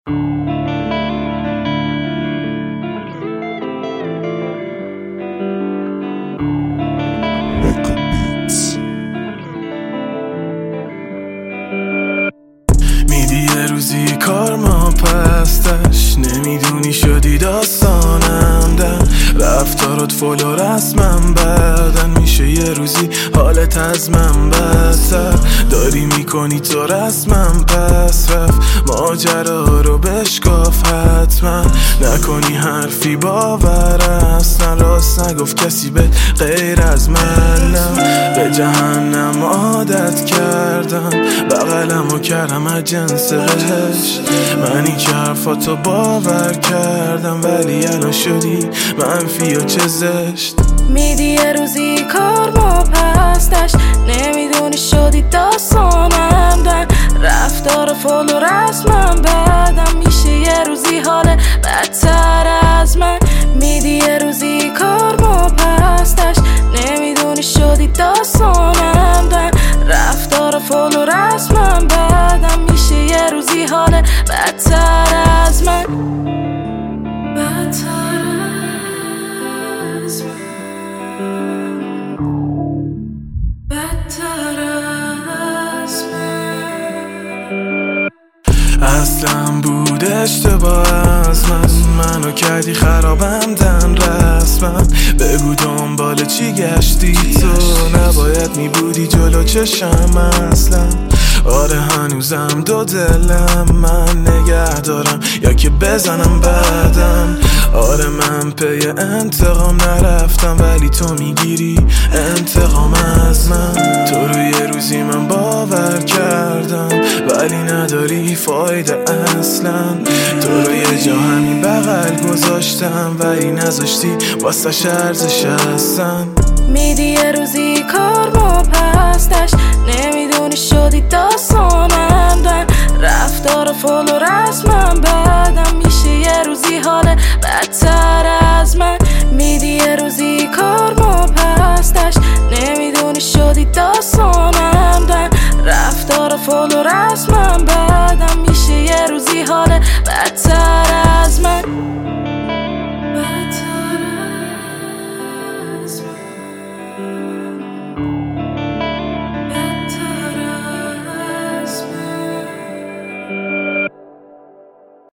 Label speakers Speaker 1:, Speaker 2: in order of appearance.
Speaker 1: میدی یه روزی کار ما پستش، نمیدونی شدی داستانم در رفتارات فلو رسمم بعدن میشه یه روزی حالت از من بدتر، داری میکنی تو رسمم پس رفت ماجرا رو بشکاف حتما، نکنی حرفی باور اصلا، راست نگفت کسی به غیر از من، به جهنم عادت کردم بغلمو کردم از جنس بهشت، منی که حرفاتو باور کردم ولی الان شدی منفی و چه زشت.
Speaker 2: میدی یه روزی کار ما پستش، نمیدونی شدی داستانم در رفتار فال و رسمم بعدم میشه یه روزی حال بدتر از من. میدی یه روزی کار ما پستش، نمیدونی شدی داستانم در رفتار فال و رسمم بعدم میشه یه روزی حال بدتر از من، بدتر از من، بدتر از من.
Speaker 1: اصلا بود اشتباه از منو کردی خرابم دن رسمم، بگو دنبال چی گشتی تو، نباید میبودی جلو چشم اصلا، آره هنوزم دو دلم من نگه دارم یا که بزنم بعدم، آره من پی انتقام نرفتم ولی تو میگیری انتقام از من، تو رو یه روزی من باور کردم ولی نداری فایده اصلا، تو رو یه جا همین بغل گذاشتم ولی نذاشتی واسه ارزش هستن.
Speaker 2: میدی یه روزی کار ما پستش، نمیدونی شدی